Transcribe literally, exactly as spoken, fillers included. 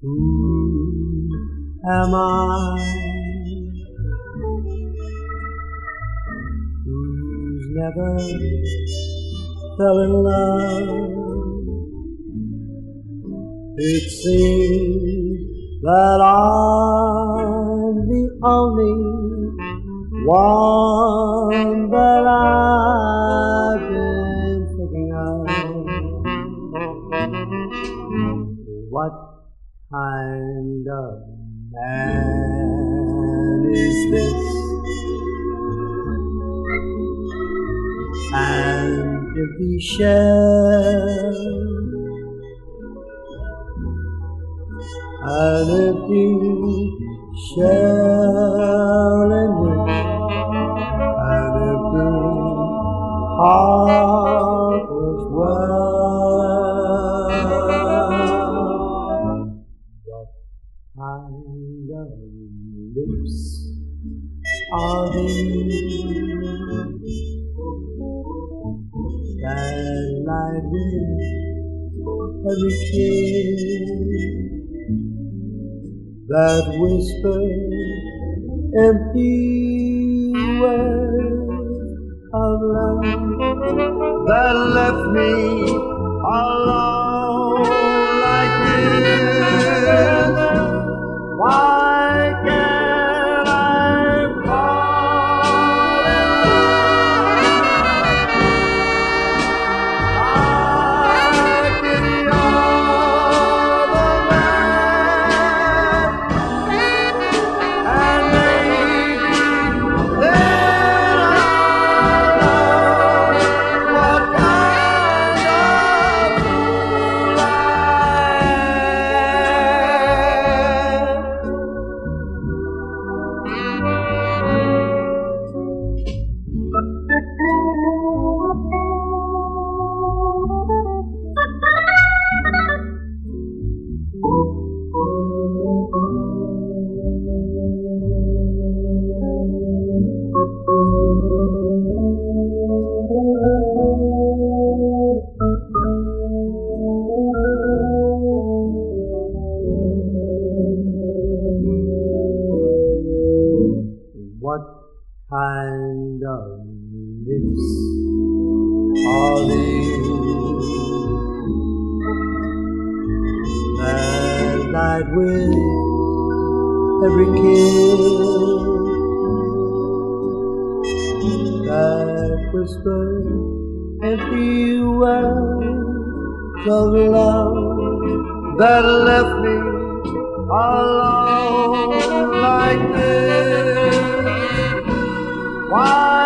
Who am I? Who's never fell in love? It seems that I'm the only one that I've been thinking of. What kind of man is this? An empty shell, an empty shell in which an empty heart was well. What kind of lips are these that lie with every kiss, that whisper empty words of love, that left me alone like this? Why can't I fall in love like any other man? And maybe then I'll know what kind of fool I am. What kind of lips are these that night with every kiss, that whisper empty words of love, that left me alone like this? Why